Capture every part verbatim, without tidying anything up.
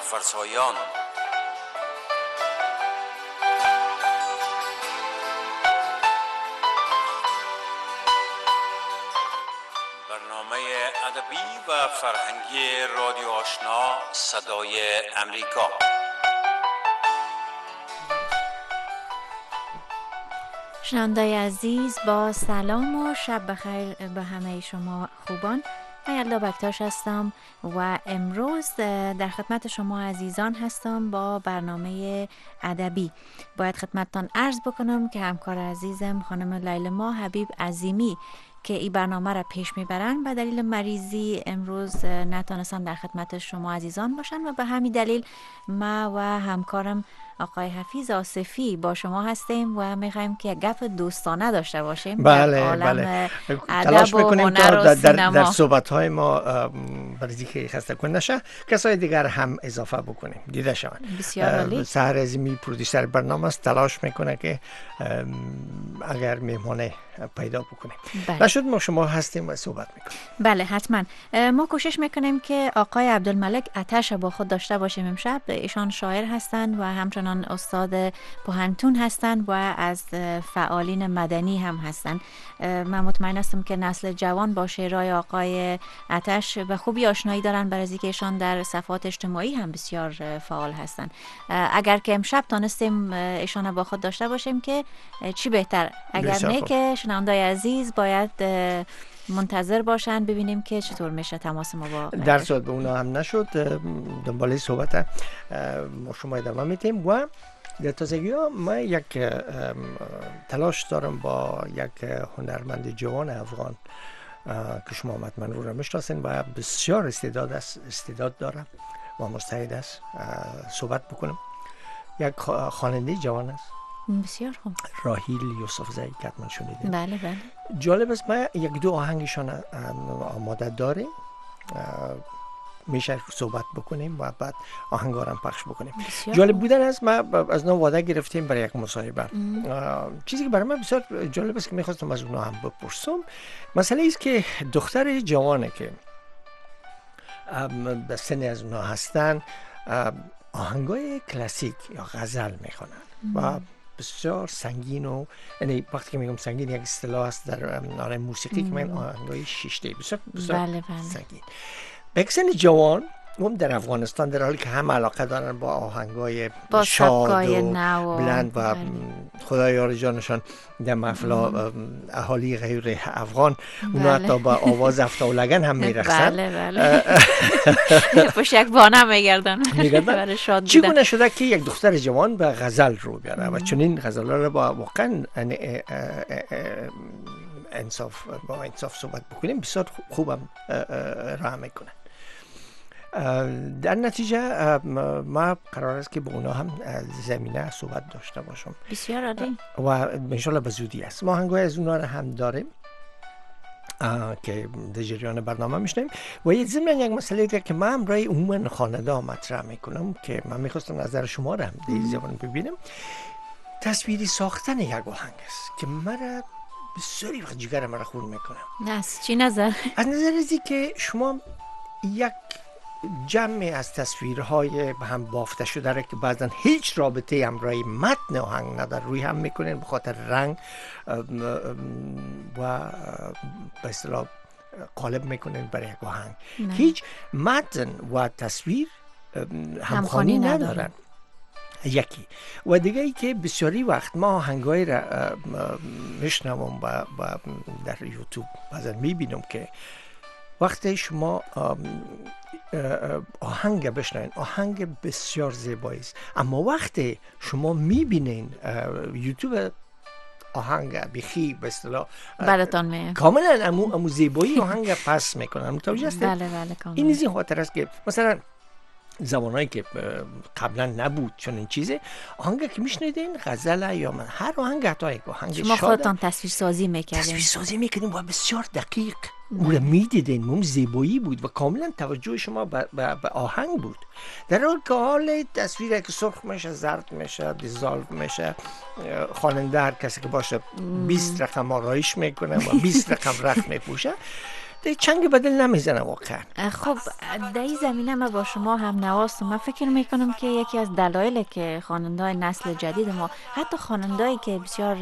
فرسایان. برنامه ادبی و فرهنگی رادیو آشنا صدای امریکا. شنونده‌های عزیز، با سلام و شب بخیر به همه شما خوبان. من یلدا بکتاش هستم و امروز در خدمت شما عزیزان هستم با برنامه ادبی. باید خدمتتان عرض بکنم که همکار عزیزم خانم لیلما حبیب عظیمی که این برنامه را پیش میبرن به دلیل مریضی امروز نتونستن در خدمت شما عزیزان باشن و به همین دلیل ما و همکارم آقای حفیظ آصفی با شما هستیم و میخوایم که گپ دوستانه داشته باشیم. بله بله تلاش میکنیم تا در, در, در صحبت‌های ما برای که خسته کن نشه کسای دیگر هم اضافه بکنیم دیده شون. بسیار عالی. سحر عظیمی پرودوسر برنامه است، تلاش میکنه که اگر مهمانه پیدا بکنیم. بله. نشد ما شما هستیم و صحبت میکنیم. بله حتما. ما کوشش میکنیم که آقای عبدالملک عطش با خود داشته باشیم امشب. ایشان شاعر هستند و همچنان استاد پوهنتون هستند و از فعالین مدنی هم هستند. من مطمئن هستم که نسل جوان با شعرهای آقای عطش به خوبی آشنایی دارن، برای اینکه ایشان در صفحات اجتماعی هم بسیار فعال هستند. اگر که امشب تانستیم ایشان با خود داشته باشیم که چی بهتر، اگر نه که شنونده‌های عزیز باید منتظر باشن ببینیم که چطور میشه تماس ما با در صورت به اونا هم نشد دنباله صحبت ما شما ادامه میتیم. و در تازگی ها ما یک تلاش دارم با یک هنرمند جوان افغان که شما مطمئن رو را میشناسین و بسیار استعداد است استعداد داره و مستعد است صحبت بکنم. یک خواننده جوان است، بسیار خوب، راهیل یوسفزئی که حتما شنیدین. بله بله. جالب است، ما یک دو آهنگشان آماده داریم، میشه صحبت بکنیم و بعد آهنگا رو پخش بکنیم. جالب بودن است، ما از نو وعده گرفتیم برای یک مصاحبه. چیزی که برای من بسیار جالب است که میخواستم از اونها هم بپرسم، مسئله است که دختر جوانه که به سن از اونها هستن آهنگای کلاسیک یا غزل میخونن و بسیار سنگین و یعنی وقتی که میگم سنگین یک اصطلاح است در عالم موسیقی که من آهنگای شیشته بسیار بسیار بله بله. سنگین. به سن جوان هم در افغانستان در حالی که هم علاقه دارن با آهنگای شاد و بلند و خدایار جانشان در محفل اهالی غیر افغان اونا حتی با آواز افتاولگن هم میرقصن. بله بله. پشک بانه میگردن. میگردن. چگونه شده که یک دختر جوان به غزل رو بیاره و چنین غزل رو با واقعا انصاف با انصاف صحبت بکنیم بسیار خوبم راه میکنه. در نتیجه ما قرار است که با اونا هم زمینه صحبت داشته باشم. بسیار عالی. و انشالله به زودی است. ما آهنگای از اونا رو هم داریم که در جریان برنامه میشنیم. و یه ضمن یک مسئله دیگه که من هم برای عموم خانواده مطرح میکنم که من میخواستم نظر شما رو هم در زبان ببینم. تصویری ساختن یک آهنگ است که مرا بسیاری وقت جگر مرا خون میکنه. از چی نظر؟ از نظر ازی که شما یک جمع از تصویرهای به هم بافته شده را که بعضا هیچ رابطه همراهی متن آهنگ نداره روی هم میکنین به خاطر رنگ و به اصطلاح قالب میکنین برای یک آهنگ، هیچ متن و تصویر همخوانی ندارن. یکی و دیگه ای که بسیاری وقت ما آهنگای را میشنوم و در یوتیوب بعضا میبینم که وقتی شما آهنگ بشنوین آهنگ بسیار زیبایی است، اما وقتی شما میبینین یوتیوب آهنگ بخی به اصطلاح براتون میاد کاملا امو امو زیبایی آهنگ پس میکنن. متوجه هستید؟ بله بله کاملا. این از این خاطر است که مثلا زمانایی که قبلا نبود چون این چیزه آهنگ که میشنیدین غزل یا من هر آهنگ حتی یک آهنگ شما خودتان تصویر سازی میکردین، تصویر سازی میکردین و بسیار دقیق او را میدیدین، اون زیبایی بود و کاملا توجه شما به با آهنگ بود، در حال که حال تصویر که سرخ میشه زرد میشه دیزالو میشه، خواننده هر کسی که باشه بیست رقم آرایش میکنه و بیست رقم رخت میپوشه. ده چنگ بدل نمیزنه واقعا. خب در این زمینه من با شما هم نواستم. من فکر میکنم که یکی از دلایل که خواننده‌های نسل جدید ما، حتی خواننده‌ای که بسیار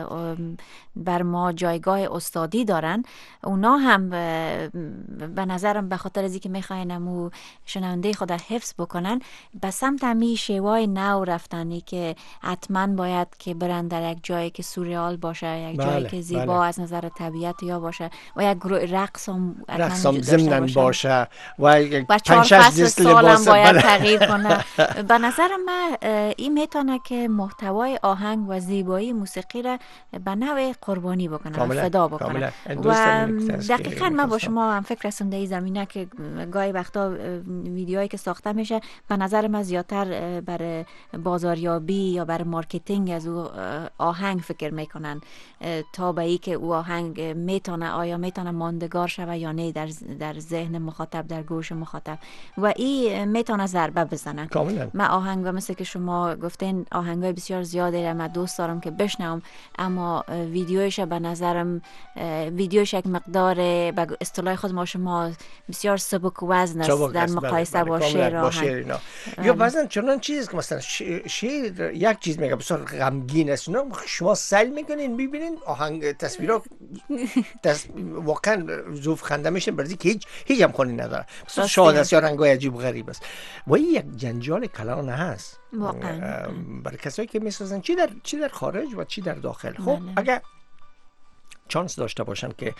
بر ما جایگاه استادی دارن، اونا هم به نظرم به خاطر از اینکه میخواین امو شنونده خود حفظ بکنن، به سمت امی شیوای نو رفتنی که حتما باید که برن در یک جایی که سوریال باشه، یک بله، جایی که زیبا بله. از نظر طبیعت یا باشه، و یک گروه رقص هم رقص هم ضمناً باشه و یک و چهار پنج شش فصل دست سالم لباس باید بله. تغییر کنه. به نظر من این میتونه که محتوای آهنگ و زیبایی موسیقی را به نوع قربانی بکنه، کاملا، فدا بکنه. کاملا. و این نکته است که دقیقاً من با می‌خواستم. شما هم فکر هستم در این زمینه که گاهی وقتا ویدیوهایی که ساخته میشه به نظر من زیادتر برای بازاریابی یا برای مارکتینگ از او آهنگ فکر میکنن تا به ای که او آهنگ میتونه آیا میتونه ماندگار شوه یا نه در در ذهن مخاطب، در گوش مخاطب، و این میتونه ضربه بزنه. کاملا. من آهنگ مثل که شما گفتین آهنگای بسیار زیاده را من دوست دارم که بشنوم، اما ویدیوش به نظرم ویدیوش یک مقدار به اصطلاح خود ما شما بسیار سبک وزن است در مقایسه با شعر آهنگ. یا وزن چنان چیزی که مثلا شعر یک چیز میگه بسیار غمگین است، شما سیل میکنین میبینین آهنگ تصویرها دست واقعا زوف خنده میشه، برای که هیچ هیچ هم خونی نداره، بسیار شاد است یا رنگای عجیب و غریب است و این یک جنجال کلان هست واقعا برای کسایی که میسازن چی در چی در خارج و چی در داخل. خب اگر چانس داشته باشن که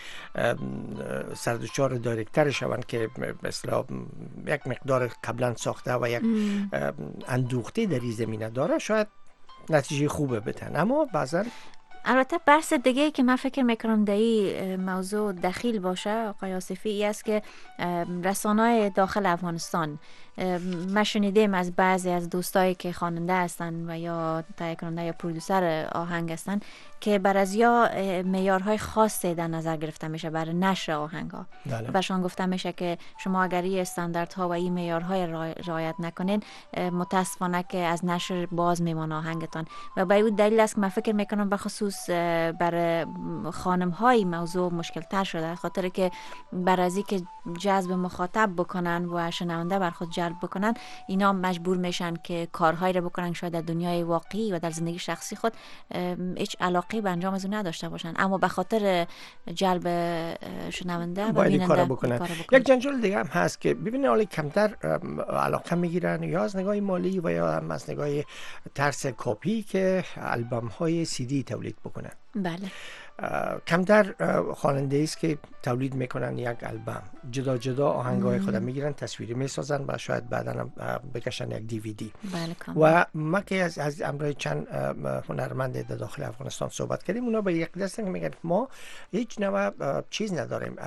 سردوچار دایرکتر شون که مثلا یک مقدار قبلا ساخته و یک اندوخته در این زمینه داره، شاید نتیجه خوبه بتن. اما بعضا البته بحث دیگه که من فکر میکنم در این موضوع دخیل باشه آقای آصفی ای است که رسانه‌های داخل افغانستان، من شنیدم از بعضی از دوستایی که خواننده هستن و یا تهیه کننده یا پرودوسر آهنگ هستن که بر از یا معیارهای خاصی در نظر گرفته میشه برای نشر آهنگ‌ها. برشان گفته میشه که شما اگر این استانداردها و این معیارهای رعایت نکنین متاسفانه که از نشر باز میمونه آهنگتان، و به این دلیل است که من فکر میکنم به خصوص برای خانم‌های موضوع مشکل تر شده، خاطر که بر از که جذب مخاطب بکنن و شنونده بر خود جلب بکنن، اینا مجبور میشن که کارهایی رو بکنن شاید در دنیای واقعی و در زندگی شخصی خود هیچ علاقه به انجام از اون نداشته باشن، اما به خاطر جلب شنونده و بیننده بکنن. یک جنجال دیگه هم هست که ببینید حالا کمتر علاقه میگیرن یا از نگاه مالی و یا هم از نگاه ترس کپی که البم های سی دی تولید بکنن. بله. کمتر خواننده است که تولید میکنن یک البم جدا جدا آهنگای خود میگیرن، تصویری میسازن و شاید بعدا هم بکشن یک دی وی دی. بله. و ما که از از امروز چند هنرمند در داخل افغانستان صحبت کردیم، اونا به یک دست میگن ما هیچ نوع چیز نداریم،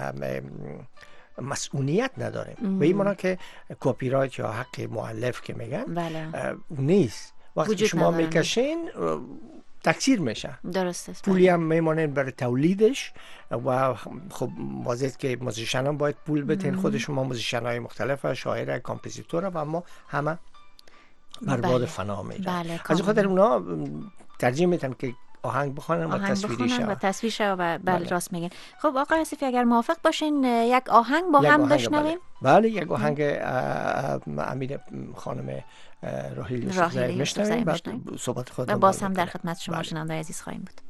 مسئولیت نداریم، به این معنی که کپی رایت یا حق مؤلف که میگن بله. نیست. وقتی شما میکشین تکثیر میشه، درست است، پولی هم میمانه برای تولیدش و خب واضحه که موزیشن هم باید پول بتین، خود شما موزیشن های مختلف، شاعر، کامپوزیتور و اما همه برباد فنا میرن. بله. از خاطر اونا ترجیح میدن که آهنگ بخونن و تصویری شد و تصویر شد و بله راست میگن. خب آقای آصفی اگر موافق باشین یک آهنگ با هم بشنویم. بله یک آهنگ امیر خانم راهیل یوسفزئی میشنویم، بعد صحبت خود و باز هم در خدمت شما شنونده عزیز خواهیم بود.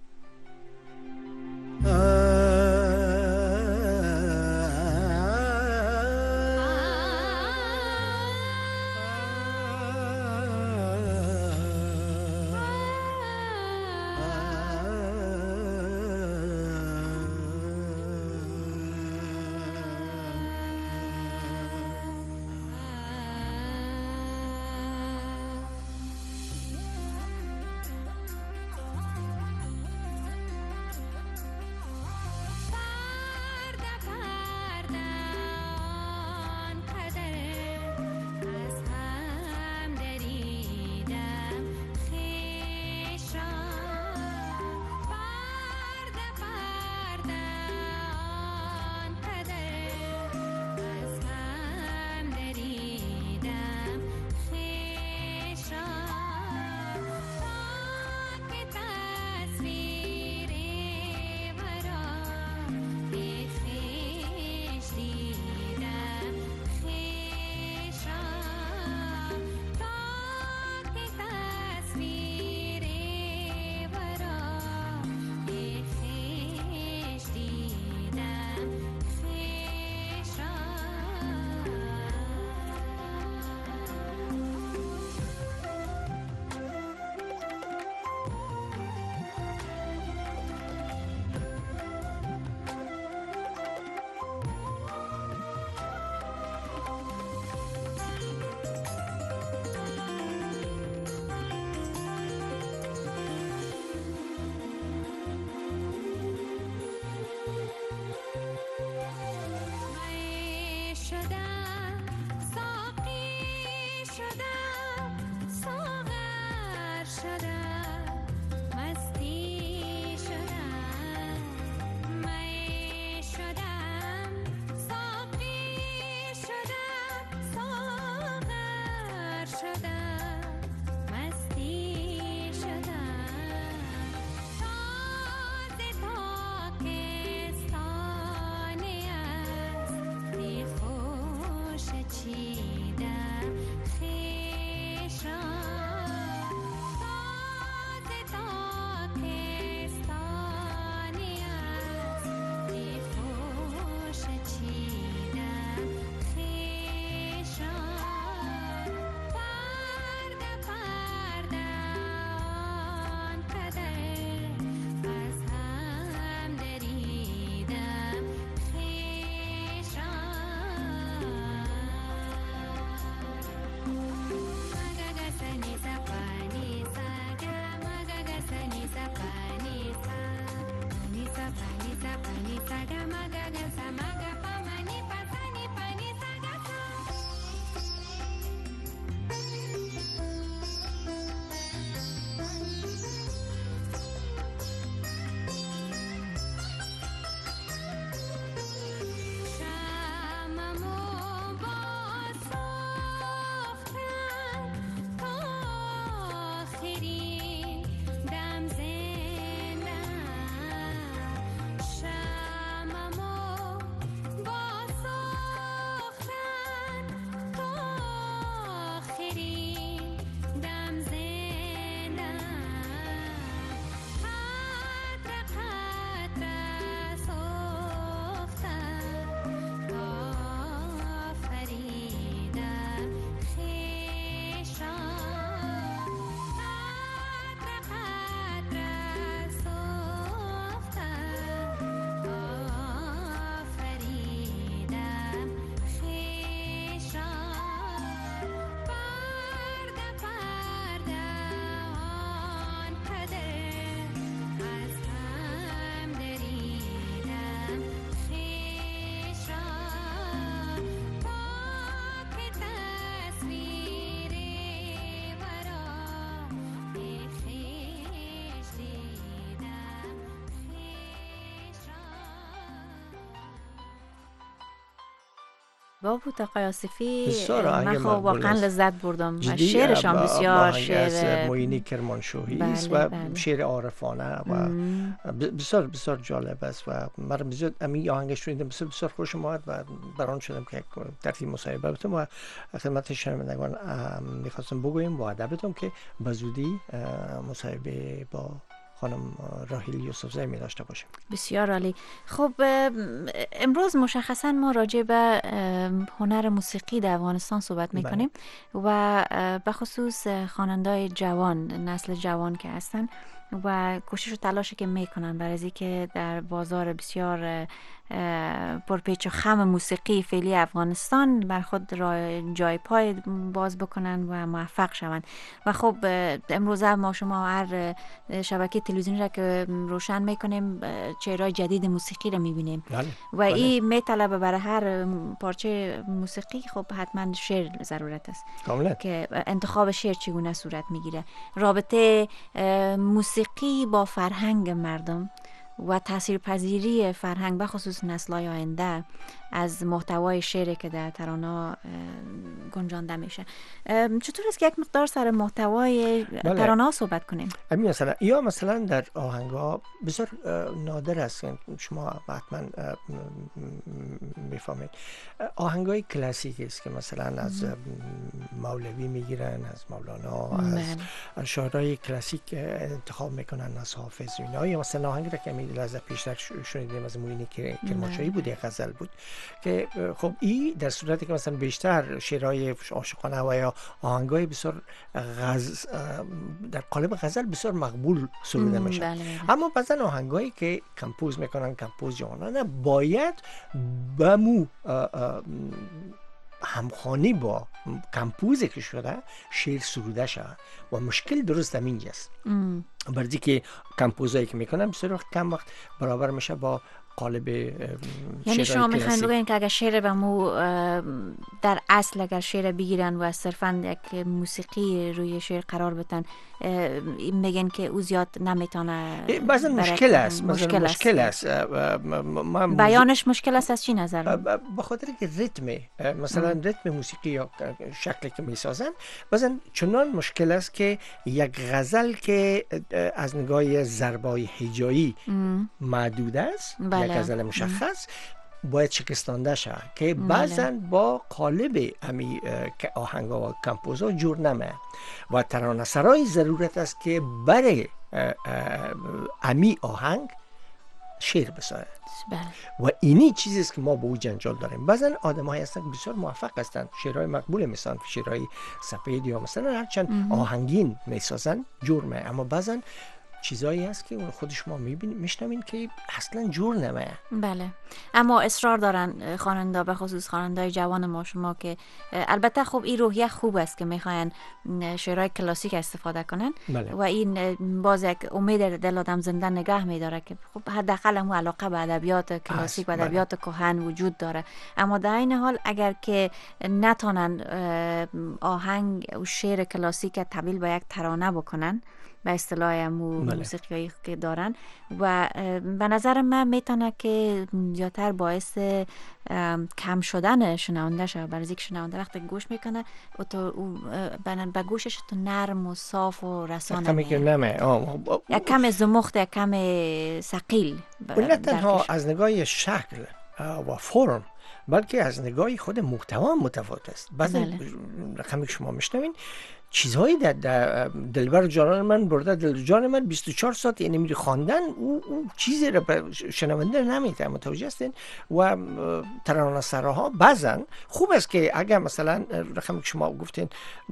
بابو آقای آصفی بسیار من آهنگ خب مقبول واقعا است. لذت بردم. جدی، شعرشان با- با بسیار آهنگ از شعر معینی کرمانشاهی بله، است و بله. شعر عارفانه و ب- بسیار بسیار جالب است و من بسیار امی آهنگش رو دیدم بسیار بسیار خوشم آمد و بران شدم که یک ترتیب مصاحبه بتم و خدمت شنوندگان ام، میخواستم بگویم با ادبتون که به زودی اه، مصاحبه با خانم راهیل یوسفزی می داشته باشیم. بسیار عالی. خب امروز مشخصا ما راجع به هنر موسیقی در افغانستان صحبت میکنیم و به خصوص خواننده‌های جوان، نسل جوان که هستن و کوشش و تلاشی که میکنن برای از که در بازار بسیار پرپیچ و خم موسیقی فعلی افغانستان بر خود را جای پای باز بکنن و موفق شوند. و خب امروز ما شما هر شبکه تلویزیونی را که روشن میکنیم چهره‌های جدید موسیقی را میبینیم و این میطلبه برای هر پارچه موسیقی خب حتما شعر ضرورت است کاملا. که انتخاب شعر چگونه صورت میگیره، رابطه موسیقی با فرهنگ مردم و تاثیرپذیری فرهنگ بخصوص نسل‌های آینده از محتوای شعری که در ترانه گنجانده میشه. چطور است که یک مقدار سر محتوای بله. ترانه صحبت کنیم؟ همین مثلا یا مثلا در آهنگ‌ها بسیار نادر است که شما حتما میفهمید آهنگ‌های کلاسیک است که مثلا از مولوی میگیرن، از مولانا، از شاعرای کلاسیک انتخاب میکنن، از حافظ اینا. یا مثلا آهنگی را که می لحظه پیشتر شنیدیم از معینی کرمانشاهی بود، یک غزل بود که خب این در صورتی که مثلا بیشتر شعرهای عاشقانه و یا آهنگای بسیار غز در قالب غزل بسیار مقبول سروده میشه. بله بله. اما بعضن آهنگایی که کمپوز میکنن، کمپوز جوانانه، باید به مو همخوانی با کمپوزی که شده شعر سروده شود و مشکل درست همینجاست. برای که کمپوزایی که میکنن بسیار وقت کم وقت برابر میشه با قالب یعنی شما میخواین کلاسیک. بگوین که اگر شعر به مو در اصل اگر شعر بگیرن و صرفا یک موسیقی روی شعر قرار بدن، میگن که او زیاد نمیتونه، بعضا مشکل است، مشکل است, مشکل است. بیانش مشکل است. از چی نظر؟ به خاطر که ریتم، مثلا ریتم موسیقی یا شکلی که میسازن بعضا چنان مشکل است که یک غزل که از نگاه ضربای هجایی محدود است، بله. یک غزل مشخص باید شکستانده شود که بعضا با قالب امی که آهنگا و کمپوزا جور نمه و ترانه سرای ضرورت است که برای امی آهنگ شعر بسازد. و اینی چیزی است که ما با او جنجال داریم. بعضا آدم‌هایی هستند که بسیار موفق هستند، شعرهای مقبول میسازند، شعرهای سپید یا مثلا هرچند آهنگین میسازند جرمه، اما بعضا چیزایی هست که اون خودش ما میبینیم میشنویم که اصلا جور نمه. بله، اما اصرار دارن خواننده، به خصوص خواننده‌های جوان ما شما که البته خب این روحیه خوب است که میخواین شعرهای کلاسیک استفاده کنن. بله. و این باز یک امید دل آدم زنده نگه میداره که خب حداقل هم علاقه به ادبیات کلاسیک و ادبیات کهن وجود داره. اما در این حال اگر که نتونن آهنگ و شعر کلاسیک تبدیل به یک ترانه بکنن به اصطلاح موسیقی که دارن، و به نظر من میتونه که زیادتر باعث کم شدن شنونده شه. برای اینکه شنونده وقتی گوش میکنه تو به گوشش تو نرم و صاف و رسانه کمی که نمه یک کم زمخت، یک کم ثقیل، نه تنها از نگاه شکل و فرم بلکه از نگاه خود محتوا متفاوت است. بعضی رقمی که شما میشنوین چیزهایی در, در دلبر جانان من برده دل جان من بیست و چهار ساعت یعنی میری خواندن او, او چیزی رو به شنونده نمیده، متوجه هستین؟ و ترانه سراها بعضن خوب است که اگر مثلا رقمی که شما گفتین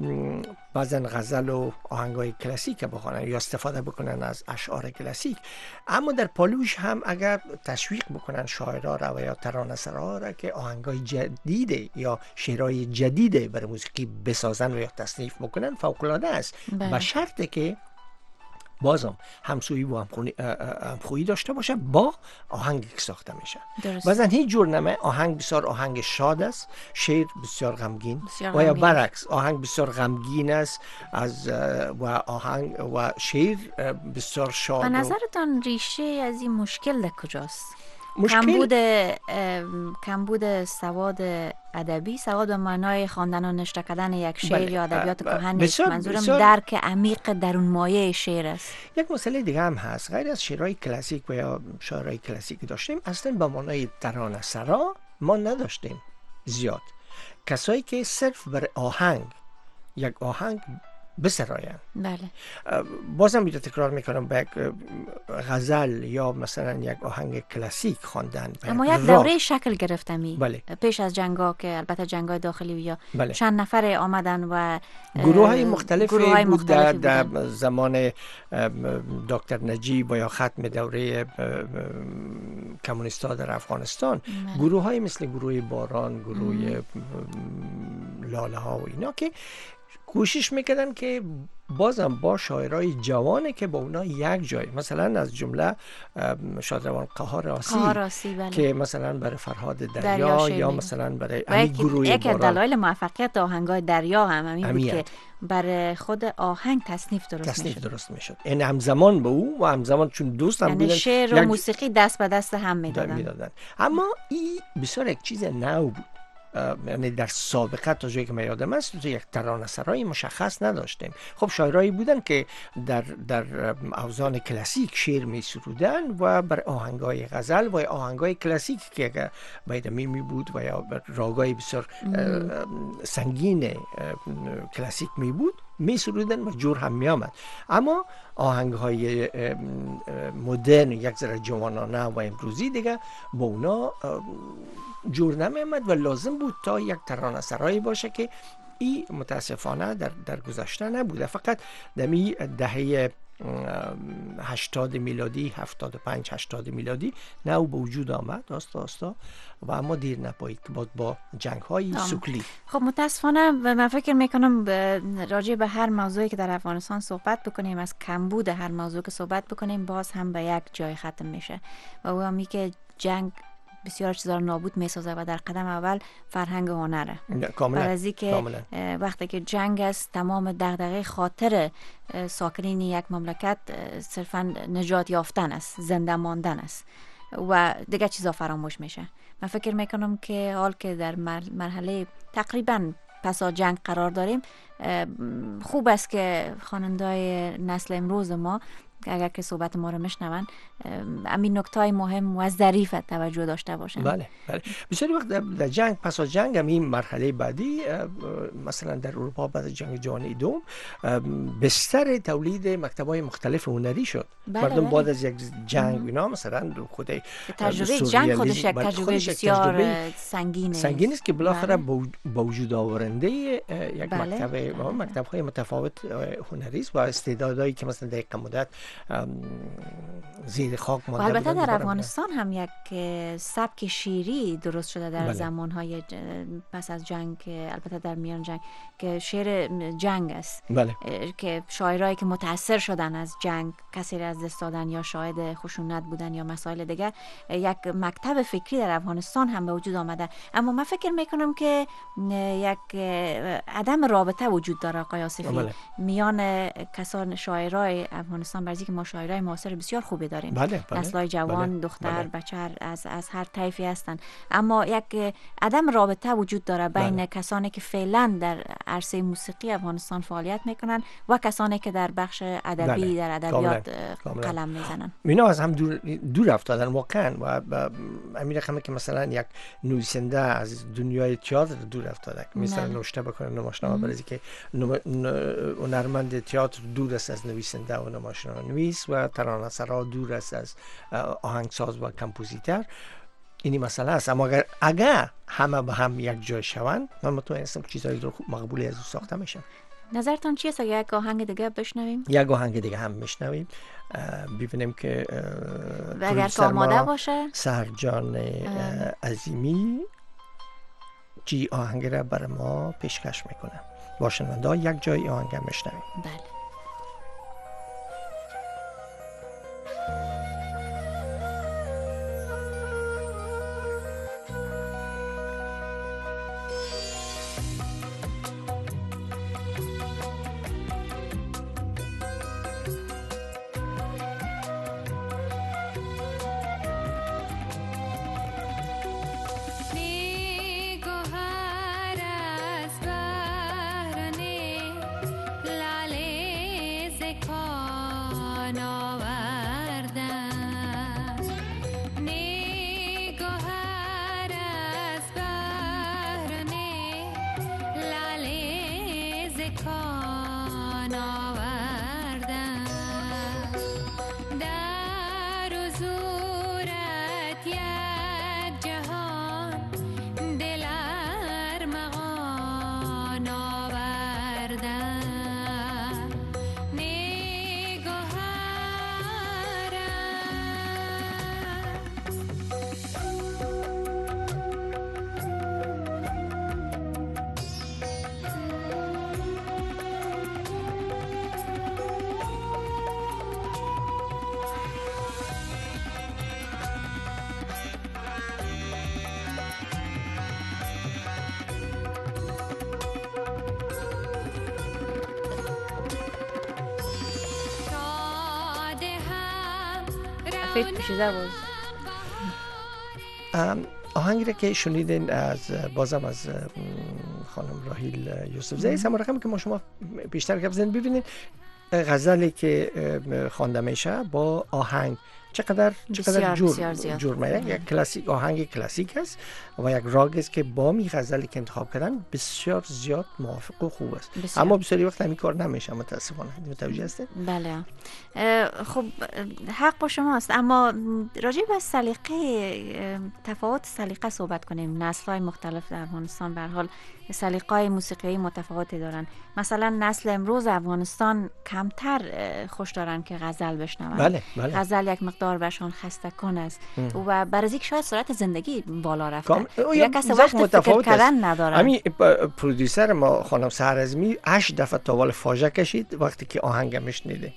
بعضن غزل و آهنگای کلاسیک بخونن یا استفاده بکنن از اشعار کلاسیک، اما در پالوش هم اگر تشویق بکنن شاعرها را و یا ترانه سراها را که آهنگای جدید یا شعرهای جدید برای موسیقی بسازن و یا تصنیف بکنن فوق‌العاده است. به شرطی که بازم همسویی و همخونی همخویی داشته باشه با آهنگی که ساخته میشه. بعضا هیچ جور نمه آهنگ بسیار آهنگ شاد است، شعر بسیار غمگین، و یا برعکس آهنگ بسیار غمگین است از و آهنگ و شعر بسیار شاد. به نظرتان ریشه از این مشکل در کجاست؟ کمبود کمبود سواد ادبی، سواد به معنای خواندن و نشر کردن یک شعر بله. یا ادبیات کهن نیست، منظورم بسیار... درک عمیق درون مایه شعر است. یک مسئله دیگه هم هست، غیر از شعرهای کلاسیک و یا شاعرای کلاسیک داشتیم، اصلا به معنای ترانه سرا ما نداشتیم زیاد. کسایی که صرف بر آهنگ یک آهنگ بسراین. بله. بازم بیده تکرار میکنم به یک غزل یا مثلا یک آهنگ کلاسیک خواندن، اما یک دوره شکل گرفتمی. بله. پیش از جنگا که البته جنگای داخلی یا بله. چند نفر آمدن و گروه های مختلفی گروه های بود مختلفی در, در زمان دکتر نجیب و یا ختم دوره کمونیستا در افغانستان. بله. گروه های مثل گروه باران، گروه لاله ها و اینا که کوشش میکردن که بازم با شاعرای جوانه که با اونا یک جای، مثلا از جمله شادروان قهار آسی, بله. که مثلا برای فرهاد دریا, دریا یا مثلا برای امی گروه یک باران. دلایل موفقیت آهنگای دریا هم همین بود که برای خود آهنگ تصنیف درست تصنیف میشد. درست میشد. این همزمان با او و همزمان چون دوست هم یعنی بودن شعر و موسیقی دست به دست هم میدادن. میدادن. اما این بسیار یک چیز نو بود. یعنی در سابقه تا جایی که من یادم است تو یک ترانه سرای مشخص نداشتیم. خب شاعرایی بودن که در در اوزان کلاسیک شعر می سرودن و بر آهنگای غزل و آهنگای کلاسیک که بایدمی می بود و یا راگای بسیار سنگین کلاسیک می بود می سرودن و جور هم می آمد. اما آهنگ های مدرن یک ذره جوانانه و امروزی دیگه با اونا جور نمی آمد و لازم بود تا یک ترانه سرایی باشه که این متاسفانه در, در گذشته نبوده. فقط دمی دهه هشتاد میلادی، هفتاد و پنج هشتاد میلادی نه او به وجود آمد آستا آستا و اما دیر نپایید که با, با جنگ های سکلی. خب متاسفانه من فکر میکنم راجع به هر موضوعی که در افغانستان صحبت بکنیم، از کمبود هر موضوع که صحبت بکنیم، باز هم به یک جای ختم میشه و او همی که جنگ بسیار چیزا رو نابود میسازه و در قدم اول فرهنگ و هنره. کاملا. برای که وقتی که جنگ است تمام دغدغه خاطر ساکنین یک مملکت صرفا نجات یافتن است، زنده ماندن است و دیگه چیزا فراموش میشه. من فکر میکنم که حال که در مرحله تقریبا پس از جنگ قرار داریم، خوب است که خواننده‌های نسل امروز ما اگر که صحبت ما رو میشنون همین نکته‌های مهم و ظریف توجه داشته باشن. بله بله. بسیاری وقت در جنگ، پس از جنگ هم این مرحله بعدی، مثلا در اروپا بعد از جنگ جهانی دوم بستر تولید مکتب‌های مختلف هنری شد. بله مردم بله. بعد از یک جنگ اینا مثلا خود تجربه جنگ خودش یک تجربه بسیار سنگینه سنگین است که بالاخره با وجود آورنده یک بله. مکتب مکتب‌های متفاوت هنری است و استعدادایی که مثلا در مدت زیر خاک مانده بودن. البته در افغانستان هم یک سبک شیری درست شده در بله. زمانهای پس از جنگ، البته در میان جنگ، که شعر جنگ است. بله. که شاعرایی که متاثر شدن از جنگ، کسی را از دست دادن یا شاهد خشونت بودن یا مسائل دیگر، یک مکتب فکری در افغانستان هم به وجود آمده. اما من فکر میکنم که یک عدم رابطه وجود داره آقای آصفی بله. میان کسان شاعرای افغانستان، برای که ما شاعرای معاصر بسیار خوبی داریم. بله بله. نسل‌های جوان، بله. دختر، بله. بچه از از هر طیفی هستند، اما یک عدم رابطه وجود داره بین بله. کسانی که فعلا در عرصه موسیقی افغانستان فعالیت میکنن و کسانی که در بخش ادبی بله. در ادبیات کاملا. قلم میزنن. اینا از هم دور دور افتادن واقعا و امیر خمه که مثلا یک نویسنده از دنیای تئاتر دور افتاده، مثلا نوشته بکنه نمایشنامه، برای که هنرمند تئاتر دور است از نویسنده و نمایشنامه نویس و ترانه‌سرا دور است از آهنگساز و کمپوزیتر. اینی مسئله است. اما اگر اگر همه به هم یک جای شوند، من مطمئن هستم چیزایی رو خوب مقبولی از او ساخته میشن. نظرتان چیه اگر یک آهنگ دیگه بشنویم؟ یک آهنگ دیگه هم میشنویم، ببینیم که اگر که آماده باشه سرجان عظیمی چی آهنگ را بر ما پیشکش میکنه. باشنونده یک جای آهنگ هم میشنویم. بله. آهنگی را که شنیدین از بازم از خانم راهیل یوسفزئی است، اما رقمی که ما شما بیشتر گپ زدین، ببینید غزلی که خوانده میشه با آهنگ چقدر چقدر بسیار جور بسیار زیاد. جور میاد. یک کلاسیک آهنگ کلاسیک است و یک راگ است که با می غزلی که انتخاب کردن بسیار زیاد موافق و خوب است. بسیار. اما بسیاری وقت همین کار نمیشه متاسفانه. متوجه هستید؟ بله. خب حق با شماست، اما راجع به سلیقه تفاوت سلیقه صحبت کنیم. نسل‌های مختلف در افغانستان به هر حال سلیقه‌های موسیقی متفاوتی دارن. مثلا نسل امروز افغانستان کمتر خوش دارن که غزل بشنون. بله بله. غزل یک مقدار برشان خسته کن است و برای اینکه شاید سرعت زندگی بالا رفته. کام... یک کس وقت فکر کردن ندارن. همین پرودوسر ما خانم سحرعظمی هشت دفعه تاول فاجعه کشید وقتی که آهنگ میشنیده.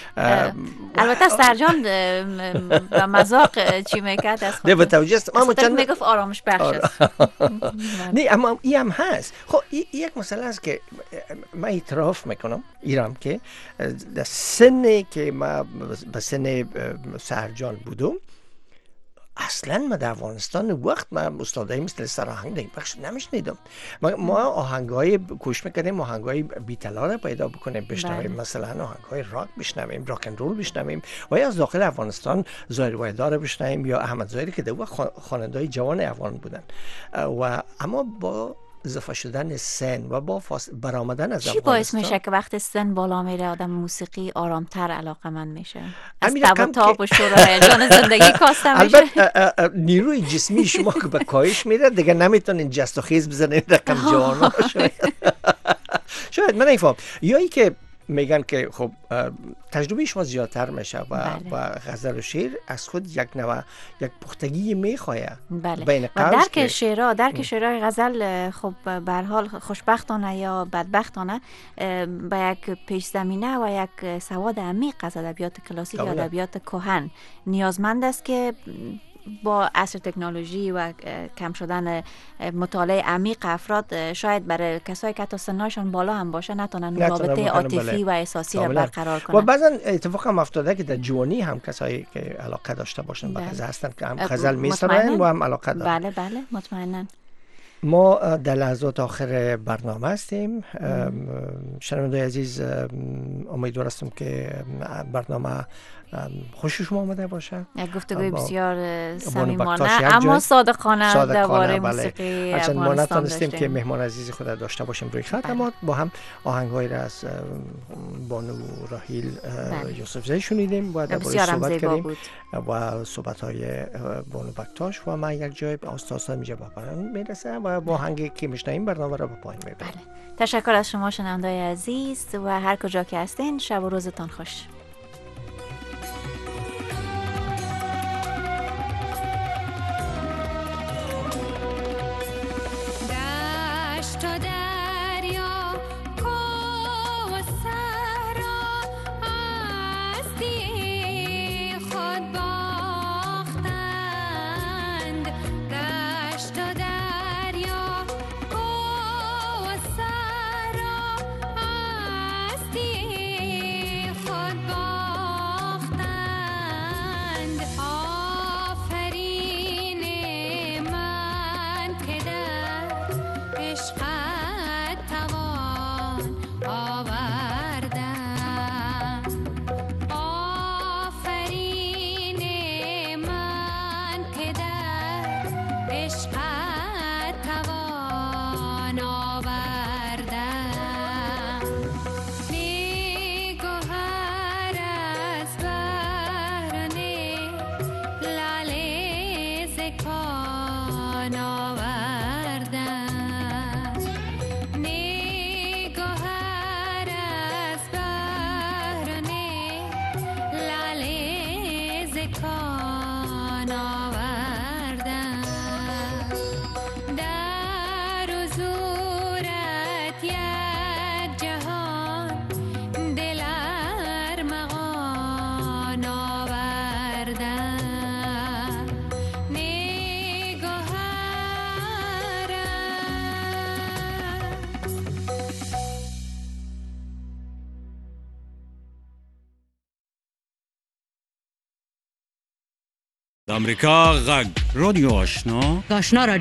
البته سرجان و مذاق چی میکرد از خود. متوجه است. اما چند میگفت آرامش بخش است. نه اما این هم هست. خب یک مسئله است که من اعتراف میکنم ایران که در سنی که ما به سن سرجان بودم اصلا ما در افغانستان وقت ما استادایی مثل سراهنگ در بخش نمیشنیدم. ما, ما آهنگای کوشش میکردیم آهنگای بی‌طلا را پیدا بکنیم بشنویم. مثلا آهنگای راک بشنویم، راک اند رول بشنویم و یا از داخل افغانستان ظاهر وحیدار بشنویم یا احمد ظاهری که در خواننده‌های جوان افغان بودن. و اما با اضافه شدن سن و با فاس... برآمدن از چی باعث میشه که وقتی سن بالا میره آدم موسیقی آرامتر علاقمند میشه؟ از تب و تاب و شور و هیجان زندگی کاسته میشه؟ البته نیروی جسمی شما که به کاهش میره دیگه نمیتونین جست و خیز بزنین رقم جوان شاید. شاید من نمیفهم. یا ای که میگن که خب تجربه شما زیادتر میشه و بله. و غزل و شعر از خود یک نوع یک پختگی میخواه. بله. بین و درک شعرها درک شعرهای غزل خب به هر حال خوشبختانه یا بدبختانه به یک پیش زمینه و یک سواد عمیق از ادبیات کلاسیک یا ادبیات کهن نیازمند است که با عصر تکنولوژی و کم شدن مطالعه عمیق افراد شاید برای کسایی که حتی سنشان بالا هم باشه نتونن رابطه عاطفی و احساسی را برقرار کنن. و بعضا اتفاق هم افتاده که در جوانی هم کسایی که علاقه داشته باشن به غزل هستن که هم غزل میسرن و هم علاقه دارن. بله بله مطمئنا. ما در لحظات آخر برنامه هستیم. شنوندگان عزیز امیدوار هستم که برنامه خوش شما آمده باشه. یک گفتگوی بسیار صمیمانه اما صادقانه درباره موسیقی افغانستان ما نتونستیم که مهمان عزیز خود داشته باشیم روی خط، اما با هم آهنگ‌هایی را از بانو راحیل یوسفزئی شنیدیم و درباره صحبت کردیم و صحبت‌های بانو بکتاش و ما یک جای استاد میجا به پایان میرسه و با آهنگی که میشنویم برنامه را به پایان میبریم. بله. تشکر از شما شنوندگان عزیز و هر کجا که هستین شب و روزتان خوش. امریکا غږ رادیو آشنا آشنا